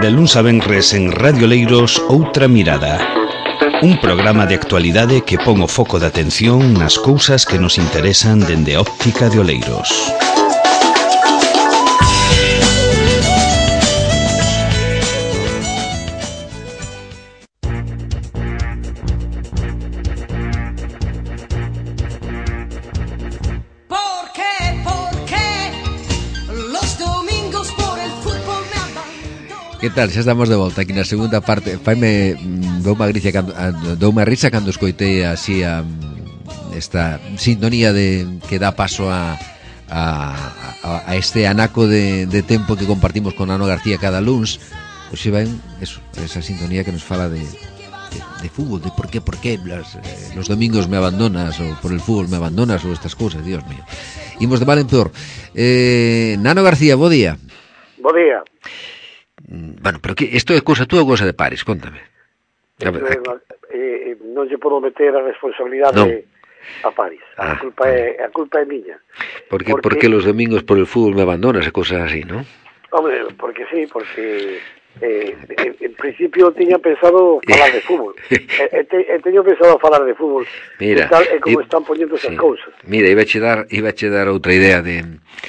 De luns a venres en Radio Leiros, Outra Mirada. Un programa de actualidade que pon o foco de atención nas cousas que nos interesan dende a óptica de Oleiros. Que tal? Xa estamos de volta aquí na segunda parte. Doume risa cando escoitei así esta sintonía que dá paso a este anaco de tempo que compartimos con Ano García cada luns. Pois se ven esa sintonía que nos fala de fútbol, de por qué los domingos me abandonas, ou por el fútbol me abandonas, ou estas cousas, Dios mío. Imos de mal en peor. Nano García, bo día. Bo día. Bueno, pero que isto é cousa túa ou cousa de Paris, contame. Non lle podo meter a responsabilidade a Paris. A culpa é miña. Porque los domingos por el fútbol me abandonas e cousas así, ¿no? Hombre, porque sí, porque en principio tiña pensado falar de fútbol. Teño pensado falar de fútbol. Mira, tal e como están poñendo esas cousas. Mira, ibache dar outra idea de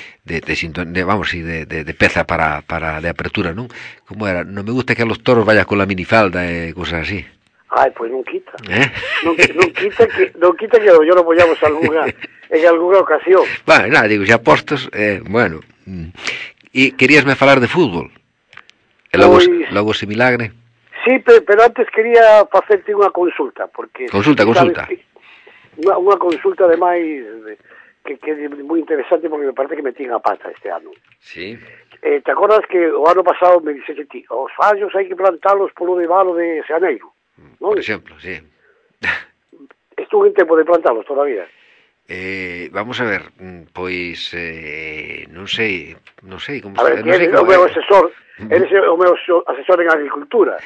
peza para de apertura, non? Como era? Non me gusta que a los toros vayas con la minifalda e cosas así. Ai, pois non quita. Non quita que yo lo apoyamos en alguna ocasión. Vale, nada, digo, xa postos, bueno. E queríasme falar de fútbol? E logo se milagre? Sí, pero antes quería facerte unha consulta, porque... Consulta. Unha consulta ademais que é moi interesante porque me parece que metí a pata este ano. Sí. Te acordas que o ano pasado me dixete ti, os fallos hai que plantalos polo de valo de Xaneiro, non? Por exemplo, sí. Estuve en tempo de plantalos todavía. Vamos a ver, pois non sei como a ver, non sei o meu asesor, eres o meu asesor en agricultura.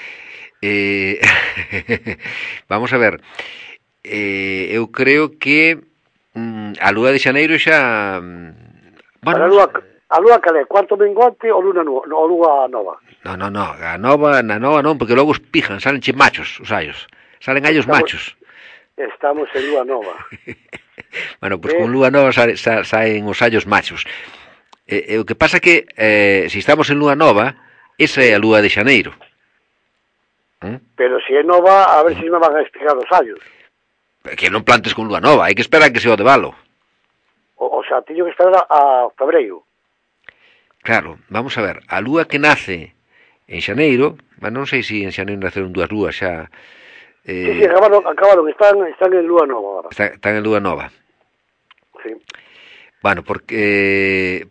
Vamos a ver, eu creo que a lúa de Xaneiro xa... Bueno, a lúa calé, cuarto menguante ou lúa nova? No, na nova non, porque logo espijan, salenche machos os allos, salen allos machos. Estamos en lúa nova. Bueno, pois con lúa nova saen os allos machos. O que pasa que, se estamos en lúa nova, esa é a lúa de Xaneiro. Pero se é nova, a ver se me van a espigar os allos. Que non plantes con lúa nova, hai que esperar que sea o de valo. O sea, teño que esperar a febreiro. Claro, vamos a ver, a lúa que nace en Xaneiro, non sei se en Xaneiro nacieron dúas lúas xa... Sí, acabaron, están en lúa nova agora. Están en lúa nova. Sí. Bueno, porque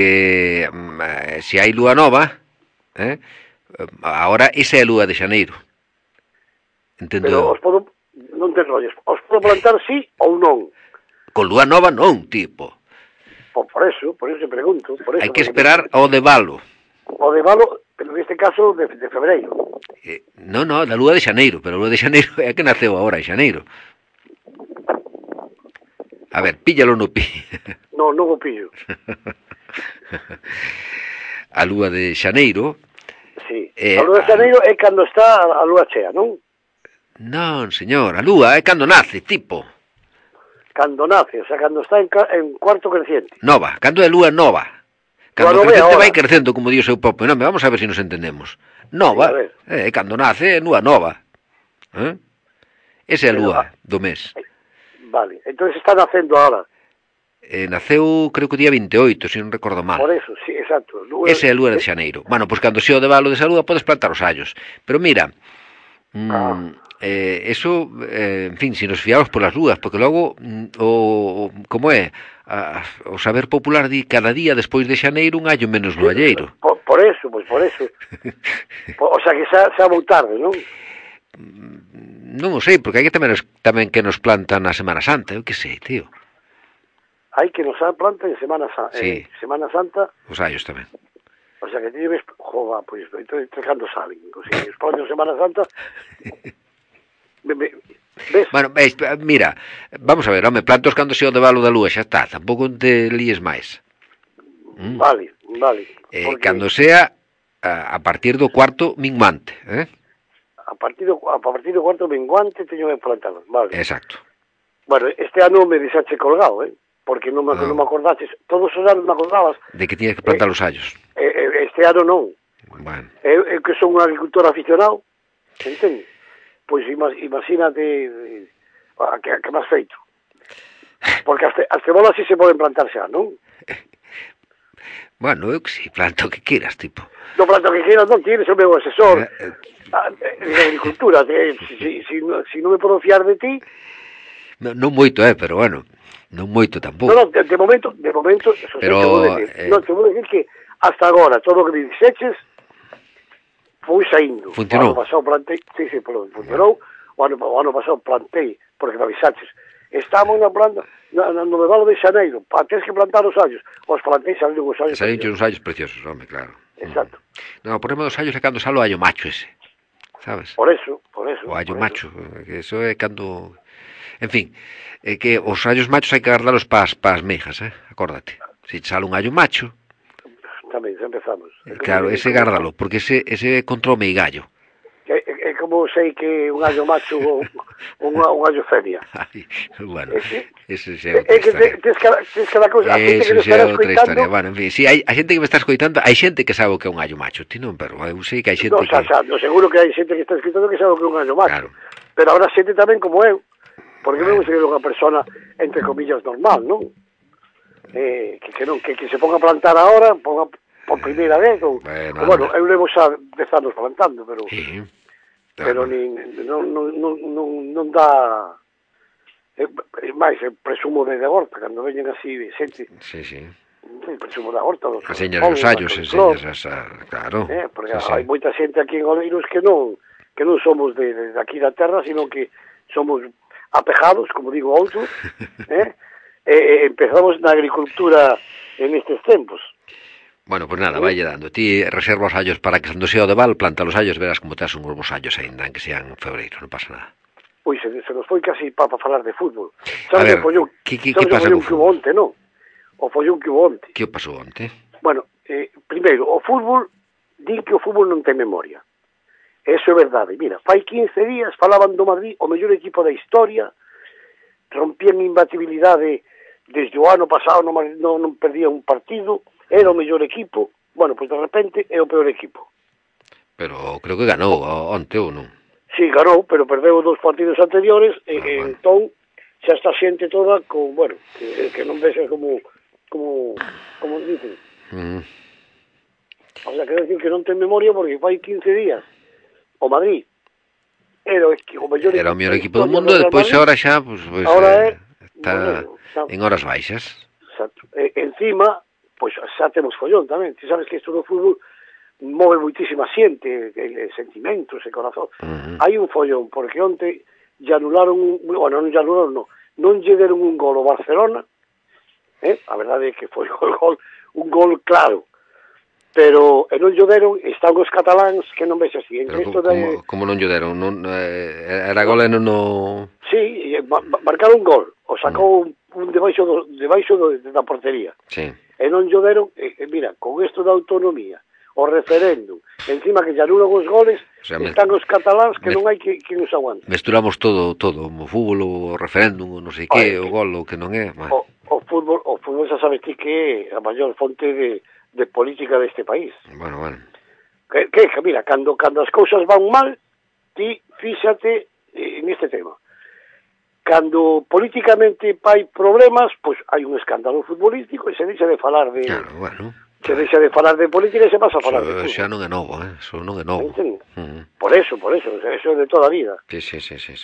se hai lúa nova, agora esa é a lúa de Xaneiro. Entendo. Pero non te enrolles, os podo plantar sí ou non? Con lúa nova non, tipo. Por eso te pregunto. Hai que esperar ao de valo. O de valo, pero neste caso de febreiro. Non, da lúa de Xaneiro, pero a lúa de Xaneiro é a que naceu agora en Xaneiro. A ver, píllalo no pi. Non o pillo. A lúa de Xaneiro... Sí, a lúa de Xaneiro é cando está a lúa chea, non? Non, señor, a lúa é cando nace, tipo. Cando nace, o sea, cando está en cuarto creciente. Nova, cando é lúa nova. Cando o crecente vai crecendo, como di o seu propio nome. Vamos a ver se nos entendemos. Nova, cando nace é lúa nova. Esa é a lúa do mes. Vale, entonces está nacendo ahora. Naceu, creo que o día 28, se non recordo mal. Por eso, sí, exacto. Esa é a lúa de Xaneiro. Bueno, pois cando sea o de valo desa lúa podes plantar os allos. Pero mira... eso, en fin, si nos fiamos por las lúas, porque logo como é o saber popular di cada día despois de Xaneiro un allo menos no alleiro. Por eso. O sea que xa vou tarde, non? Non o sei, porque hai que tamén que nos plantan na Semana Santa, eu que sei, tío. Hai que nos plantan en Semana Santa. Sí. Semana Santa. Os allos tamén. O sea que te lleves, pois, entonces cando salen, o sea, os próximos Semana Santa. ¿Ves? Bueno, mira, vamos a ver, home, plantos cando se o de valo da lúa, xa está, tampouco te líes máis. Vale. Cando sea a partir do cuarto minguante, A partir do cuarto menguante teño que plantalos, vale. Exacto. Bueno, este ano me deixache colgado, porque non me acordaches. Todos os anos me acordabas. De que tiñas que plantar os hallos. Este ano non. Bueno. Eu que son un agricultor aficionado, entende? Pois imagínate que me has feito. Porque as cebolas sí se poden plantar xa, non? Bueno, eu que si, planta o que quieras, tipo. Non planta o que quieras, non tienes o meu asesor de agricultura. Si non me podo fiar de ti... Non moito, pero bueno, non moito tampouco. No, de momento, eso pero, te vou decir. Te vou decir que hasta agora, todo o que me dixeches, foi saindo. Funcionou. O ano pasado plantei, funcionou. O ano pasado plantei, porque me avisaches. Estamos na planta, no Medalo de Xaneiro, tens que plantar os hallos. Os plantei, saliron os hallos. Saliron uns hallos preciosos, home, claro. Exacto. No, o problema dos hallos é cando sale o hallo macho ese, sabes? Por eso. O hallo macho, que eso é cando... En fin, que os hallos machos hai que guardalos pas mejas, acórdate. Se sale un hallo macho... Tamén, xa empezamos. Claro, ese gárdalo, porque ese contra o meigallo. É como sei que un hallo macho ou un hallo femia. Bueno, ese é outra historia. Tens cada cousa, a xente que nos está escoitando... Bueno, en fin, si hai xente que me está escoitando, hai xente que sabe o que é un hallo macho, ti non, pero eu sei que hai xente que... No, seguro que hai xente que está escoitando que sabe o que é un hallo macho. Claro. Pero habrá xente tamén como eu, porque me gusta que é unha persona, entre comillas, normal, non? Que se ponga a plantar ahora, ponga por primeira vez, bueno, eu levo xa 10 anos plantando, pero... Sí. Pero non dá... É máis, presumo de horta, cando veñen así xente... Sí. Presumo da horta. Enseñas os hallos, enseñas claro. Porque hai moita xente aquí en Oleiros que non somos de aquí da terra, sino que somos apejados, como digo outro, empezamos na agricultura en estes tempos. Bueno, pues nada, vai dando. Ti reserva os hallos para que cando sea o de val, planta os hallos, verás como te das uns bons hallos ainda, que sean en febreiro, non pasa nada. Ui, se nos foi casi para falar de fútbol. A ver, que pasa co fútbol? O follón que hubo onte. Que pasou onte? Bueno, primeiro, o fútbol, din que o fútbol non ten memoria. Eso é verdade. Mira, fai 15 días falaban do Madrid, o mellor equipo da historia, rompían imbatibilidade desde o ano pasado, non perdía un partido, era o mellor equipo, bueno, pois de repente é o peor equipo. Pero creo que ganou onte ou non? Sí, ganou, pero perdeu 2 partidos anteriores, entón xa está xente toda con, bueno, que non vexe como dicen. O sea, quero decir que non ten memoria porque fai 15 días o Madrid era o mellor equipo do mundo, despois agora xa pues, agora está en horas baixas. Exacto. Encima, pois xa temos follón tamén. Ti sabes que isto do fútbol move moitísima xente, sentimentos e corazón. Hai un follón, porque onte lle anularon, non lle deron un gol ao Barcelona, a verdade é que foi un gol claro, pero non lle deron, están os cataláns que non ves así. Como non lle deron? Era gol e non o... Sí, marcaron un gol, o sacou un debaixo da portería. Sí. E non lle deron, mira, con isto da autonomía, o referéndum, encima que lle anulan os goles, están os cataláns que non hai que nos aguante. Mesturamos todo, o fútbol, o referéndum, o non sei que, o gol, o que non é. O fútbol xa sabes ti que é a maior fonte de política deste país. Bueno. Que mira, cando as cousas van mal, ti fíxate en este tema. Cando políticamente hai problemas, pois hai un escándalo futbolístico e se deixa de falar de... Claro, bueno. Se deixa de falar de política e se pasa a falar de fútbol. Xa non é novo, eso non é novo. Por eso, eso é de toda a vida. Sí.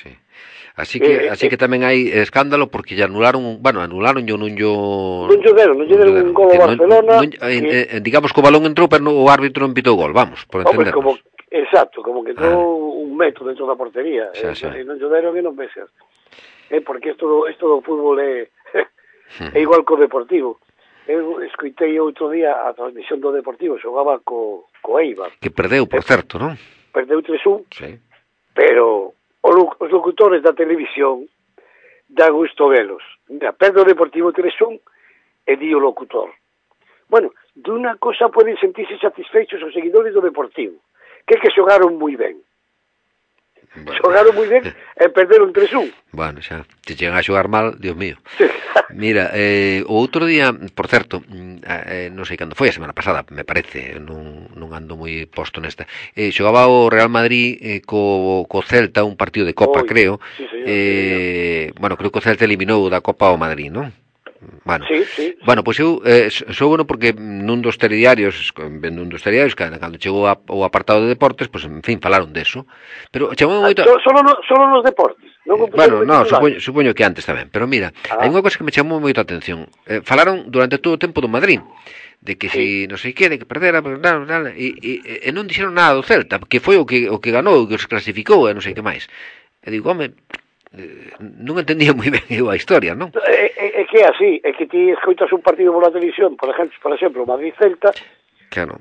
Así que tamén hai escándalo porque lle anularon, anularon yo non lle deron un gol ao Barcelona. Digamos que o balón entrou, pero o árbitro non pitou gol, vamos, por entendernos. Exacto, como que entrou un metro dentro da portería, e non lle deron e non vexas. Porque isto do fútbol é igual co Deportivo. Eu escoitei outro día a transmisión do Deportivo, xogaba co Eibar. Que perdeu, por certo, non? Perdeu 3-1, sí. Pero os locutores da televisión dá gusto velos. Mira, perde o Deportivo 3-1 e di o locutor. Bueno, dunha cosa poden sentirse satisfechos os seguidores do Deportivo, que é que xogaron moi ben. Bueno. Xogaron moi ben e perderon 3-1. Bueno, xa, te chegan a xogar mal, Dios mío. Mira, o outro día, por certo, non sei cando foi, a semana pasada, me parece, non ando moi posto nesta, xogaba o Real Madrid co Celta, un partido de Copa, creo. Sí, señor. Bueno, creo que o Celta eliminou da Copa ao Madrid, non? Bueno, sí. Bueno, pois eu sou bueno porque nun dos telediarios, cando chegou o apartado de deportes, pois en fin, falaron deso. Pero chamou moito... Solo nos deportes. Bueno, supoño que antes tamén, pero mira, hai unha cosa que me chamou moito a atención. Falaron durante todo o tempo do Madrid, de que si non sei que, de que perdera, e non dixeron nada do Celta, que foi o que ganou, o que os clasificou, e non sei que máis. E digo, home, non entendía moi ben eu a historia, non? É que é así, é que ti escoitas un partido pola televisión, por exemplo, Madrid-Celta, claro.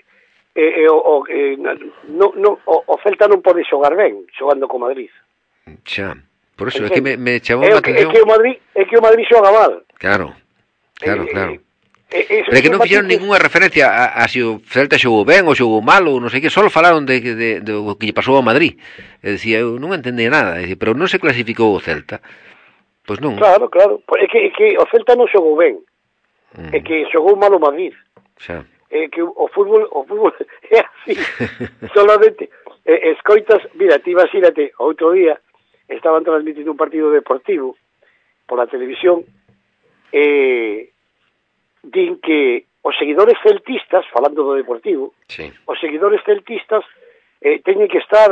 O Celta non pode xogar ben xogando co Madrid. Xa, por eso é que me chamou a atención. É que o Madrid xoga mal. Claro. Pero é que non fixeron ninguna referencia a se o Celta xogou ben ou xogou mal ou non sei que, só falaron de o que lle pasou ao Madrid. E dicía, eu non entendía nada, pero non se clasificou o Celta. Pois non. Claro, é que o Celta non xogou ben. É que xogou mal o Madrid. Xa. É que o fútbol é así. Solamente escoitas, mira, ti imagínate, outro día estaban transmitindo un partido deportivo pola televisión e din que os seguidores celtistas, falando do Deportivo, sí, os seguidores celtistas teñen que estar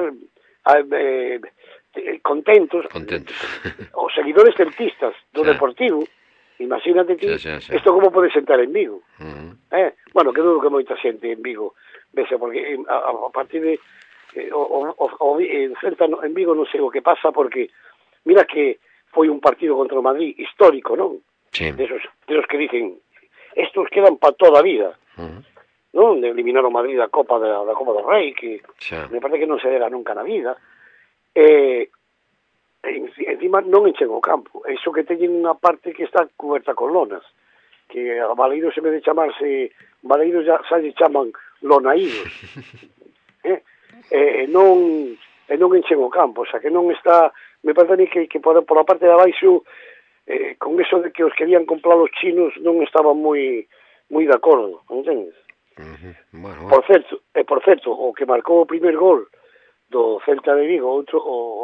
contentos. Os seguidores celtistas do Deportivo, imagínate ti, isto como pode sentar en Vigo. Bueno, que dudo que moita xente en Vigo vese, porque a partir de o Celta en Vigo non sei o que pasa, porque mira que foi un partido contra o Madrid histórico, non? Sí. De esos que dicen estos quedan para toda a vida, non? De eliminar o Madrid da Copa do Rei, que me parece que non se dera nunca na vida. Encima non enchen o campo, iso que teñen unha parte que está cuberta con lonas, que a Valeiros, en vez de chamarse Valeiros, xa lle chaman Lonaídos. Non enchen o campo, o sea, que non está, me parece que por a parte de abaixo, con eso de que os querían comprar os chinos, non estaban moi de acordo, entendes? Bueno. Por certo, o que marcou o primer gol do Celta de Vigo, outro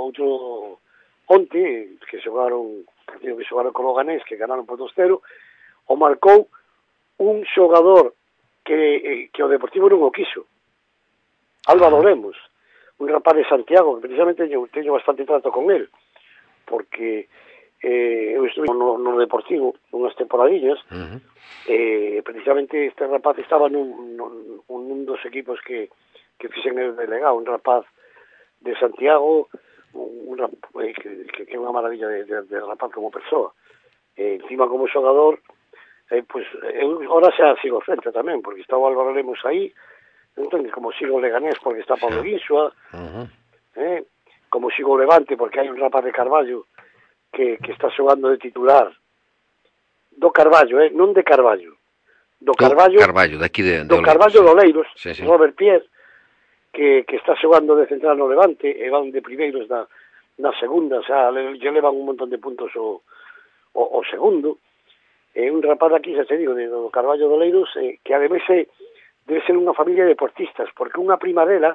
onte, que xogaron con o Ganés, que ganaron por 2-0, o marcou un xogador que o Deportivo non o quiso, Álvaro Lemos, un rapaz de Santiago, que precisamente teño bastante trato con él, porque eu estuve no Deportivo unhas temporadillas, precisamente este rapaz estaba nun dos equipos que fixen el delegado, un rapaz de Santiago, que é unha maravilla de rapaz como persoa, encima como xogador, pues eu ahora xa sigo Celta tamén, porque está o Álvaro Lemos aí, entonces como sigo o Leganés porque está Pablo Guinsua, como sigo o Levante porque hai un rapaz de Carballo que está xogando de titular do Carballo, non de Carballo, do Carballo do Oleiros, Robert Pierre, que está xogando de central no Levante e van de primeiros na segunda, o sea, lle levan un montón de puntos o segundo. É un rapaz aquí, xa te digo, do Carballo do Oleiros, que ademais debe ser unha familia de deportistas, porque unha prima dela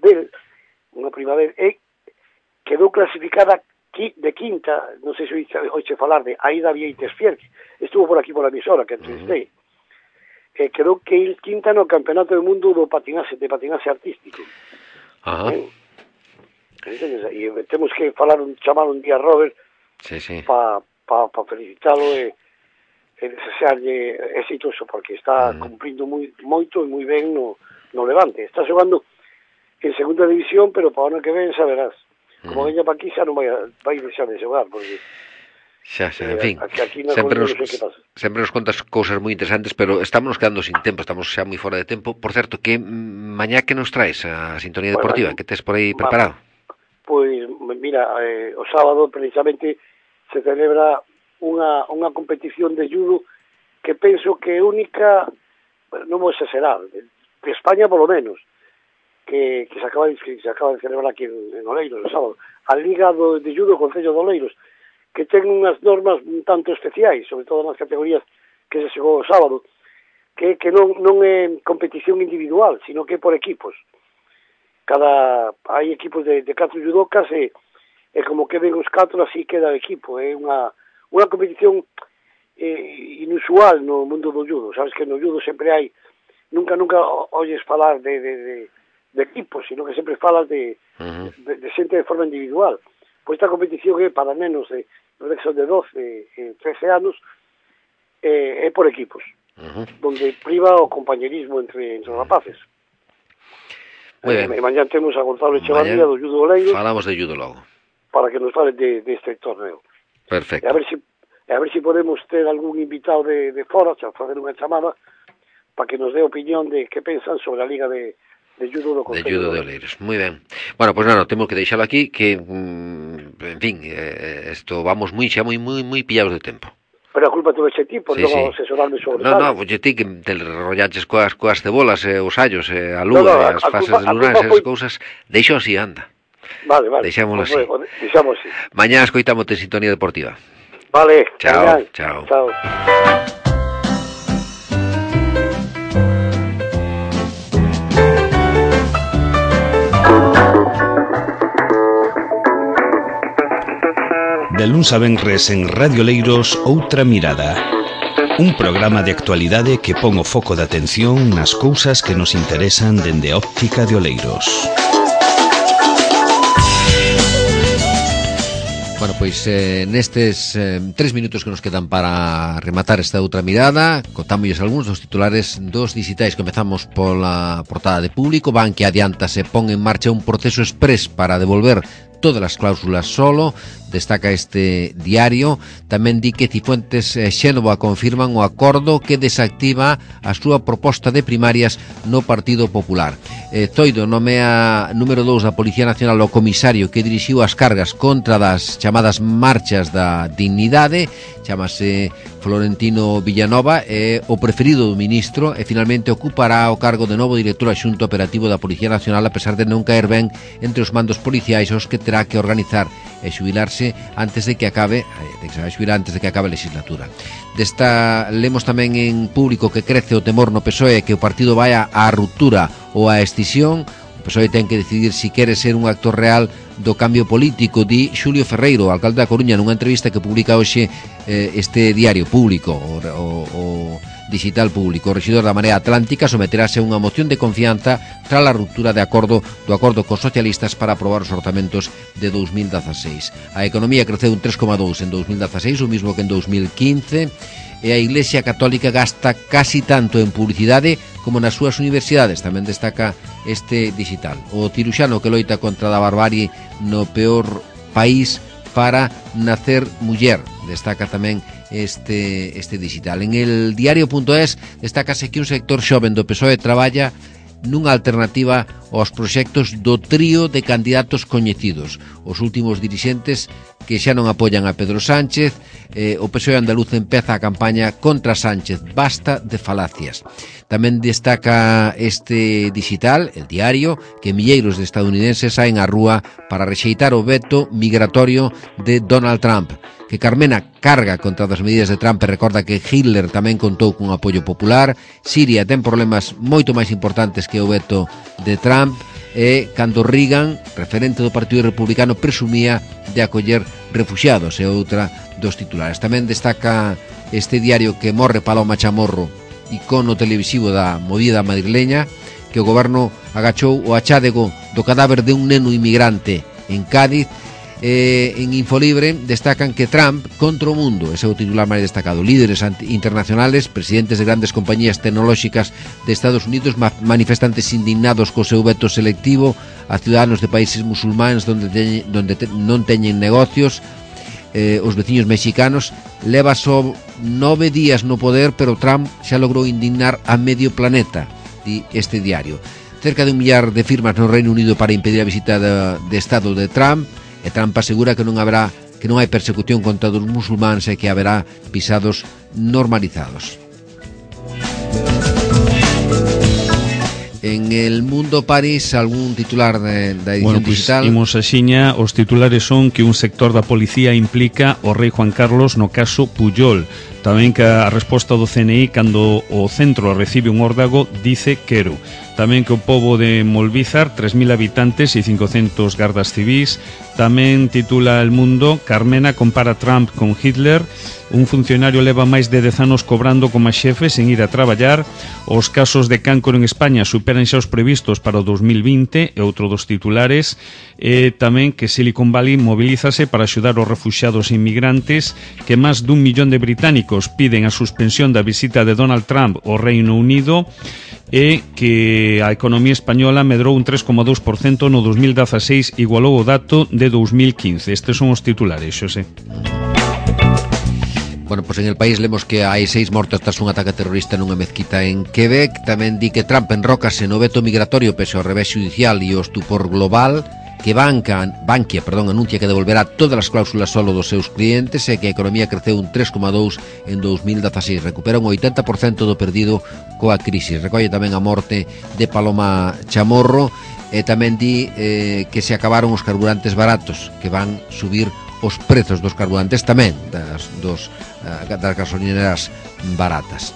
quedou clasificada de quinta, non sei se oiche falar de Aida Vieites Fierque, estuvo por aquí por la emisora que entrevistei, quedou que il quinta no campeonato do mundo de patinaje artístico. E temos que chamar un día a Robert para felicitalo e desearlle exitoso, porque está cumplindo moito e moi ben no Levante. Está xogando en segunda división, pero para o ano que ven xa verás. Como veña para aquí xa non vai deixar de xogar, porque en fin, aquí sempre nos contas cousas moi interesantes, pero estamos quedando sin tempo, estamos xa moi fora de tempo. Por certo, que mañá que nos traes a sintonía deportiva, que tes por aí preparado? Pois, mira, o sábado precisamente se celebra unha competición de judo que penso que é única non vou exagerar, de España polo menos, que se acaba de celebrar aquí en Oleiros o sábado, a Liga de Judo do Concello de Oleiros, que ten unhas normas un tanto especiais, sobre todo nas categorías que se xogou o sábado, que non é competición individual, sino que é por equipos. Hai equipos de 4 judocas e como queden os 4, así queda o equipo. É unha competición inusual no mundo do judo. Sabes que no judo sempre hai, nunca oyes falar de equipos, sino que sempre falas de xente de forma individual. Pois esta competición é para nenos de son de 12 e 13 anos, é por equipos, donde priva o compañerismo entre os rapaces. Mañá temos a Gonzalo Echevarría do Judo Oleiros. Falamos de judo logo, para que nos fale deste torneo. Perfecto. A ver si podemos ter algún invitado de fora, facer unha chamada para que nos dé opinión de que pensan sobre a Liga de Judo do Concello. De Judo de Oleiros, moi ben. Bueno, pues nada, temos que deixalo aquí, que, en fin, esto vamos moi pillados de tempo. Pero a culpa tuve ti, por non asesorarme sobre tal. No, pues ti que te enrollaches coas cebolas, os allos, a lúa, as fases de lunares, esas cousas, deixo así, anda. Vale. Deixámoslo así. Deixamos así. Mañá escoitamos en Sintonía Deportiva. Vale. Chao. De luns a venres en Radio Leiros, Outra Mirada. Un programa de actualidade que pon o foco de atención nas cousas que nos interesan dende a óptica de Oleiros. Bueno, pois nestes 3 minutos que nos quedan para rematar esta outra mirada, contámosles algúns dos titulares dos digitais. Comezamos pola portada de Público. Bankia adianta se pon en marcha un proceso exprés para devolver todas as cláusulas solo, destaca este diario. Tamén di que Cifuentes e Xénova confirman o acordo que desactiva a súa proposta de primarias no Partido Popular. Zoido nomea número 2 da Policía Nacional o comisario que dirixiu as cargas contra das chamadas marchas da dignidade, chamase Florentino Villanova, é o preferido do ministro e finalmente ocupará o cargo de novo director adxunto operativo da Policía Nacional, a pesar de non caer ben entre os mandos policiais aos que terá que organizar e xubilarse antes de que acabe a legislatura. Lemos tamén en Público que crece o temor no PSOE que o partido vaya á ruptura ou á extinción. O PSOE ten que decidir se quere ser un actor real do cambio político, di Xulio Ferreiro, alcalde da Coruña, nunha entrevista que publica hoxe este diario Público, o digital Público. O rexidor da Marea Atlántica someterase a unha moción de confianza tras a ruptura do acordo cos socialistas para aprobar os orzamentos de 2016. A economía creceu un 3,2 en 2016, o mismo que en 2015, e a Iglesia Católica gasta casi tanto en publicidade como nas súas universidades, tamén destaca este digital. O ciruxano que loita contra a barbarie no peor país para nacer muller, destaca tamén este digital. En el diario.es destácase que un sector xoven do PSOE traballa nunha alternativa aos proxectos do trío de candidatos coñecidos. Os últimos dirixentes que xa non apoian a Pedro Sánchez, o PSOE andaluz empeza a campaña contra Sánchez, basta de falacias. Tamén destaca este digital, el diario, que milleiros de estadounidenses saen á rúa para rexeitar o veto migratorio de Donald Trump, que Carmena carga contra as medidas de Trump e recorda que Hitler tamén contou cun apoio popular. Siria ten problemas moito máis importantes que o veto de Trump, e cando Reagan, referente do Partido Republicano, presumía de acoller refuxiados, é outra dos titulares. Tamén destaca este diario que morre Paloma Chamorro, icono televisivo da movida madrileña, que o goberno agachou o achádego do cadáver de un neno inmigrante en Cádiz. En Infolibre destacan que Trump contra o mundo, ese é o titular máis destacado. Líderes internacionales, presidentes de grandes compañías tecnolóxicas de Estados Unidos, manifestantes indignados co seu veto selectivo a ciudadanos de países musulmáns donde non teñen negocios. Os veciños mexicanos. Leva só 9 días no poder, pero Trump xa logrou indignar a medio planeta, di este diario. Cerca de 1 millar de firmas no Reino Unido para impedir a visita de Estado de Trump, e Trump asegura que non hai persecución contra os musulmáns e que haberá visados normalizados. En el Mundo París, algún titular da edición digital? Imos a xiña, os titulares son que un sector da policía implica o rei Juan Carlos no caso Pujol. Tamén que a resposta do CNI cando o centro recibe un órdago dice quero. Tamén que o pobo de Molvízar, 3.000 habitantes e 500 gardas civís. Tamén titula El Mundo, Carmena compara Trump con Hitler. Un funcionario leva máis de 10 anos cobrando como xefe sen ir a traballar. Os casos de cancro en España superan xa os previstos para o 2020, e outro dos titulares. Tamén que Silicon Valley mobilízase para axudar os refuxiados e inmigrantes, que máis dun millón de británicos piden a suspensión da visita de Donald Trump ao Reino Unido, e que a economía española medrou un 3,2% no 2016, igualou o dato de 2015. Estes son os titulares, Xosé. Bueno, pues en El País lemos que hai 6 mortos tras un ataque terrorista nunha mezquita en Quebec. Tamén di que Trump enrócase no veto migratorio pese ao revés judicial e o estupor global, que Bankia anuncia que devolverá todas as cláusulas solo dos seus clientes, e que a economía creceu un 3,2 en 2016, recupera un 80% do perdido coa crisis. Recolle tamén a morte de Paloma Chamorro, e tamén di que se acabaron os carburantes baratos, que van subir os prezos dos carburantes tamén das gasolineras baratas.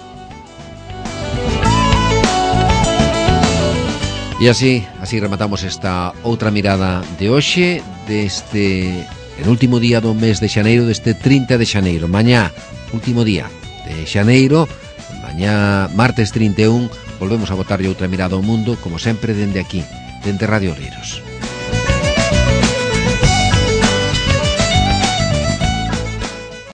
E así rematamos esta outra mirada de hoxe, deste penúltimo día do mes de xaneiro, deste 30 de xaneiro. Mañá, último día de xaneiro, mañá martes 31, volvemos a botarlle outra mirada ao mundo, como sempre, dende aquí, dende Radio Oleiros.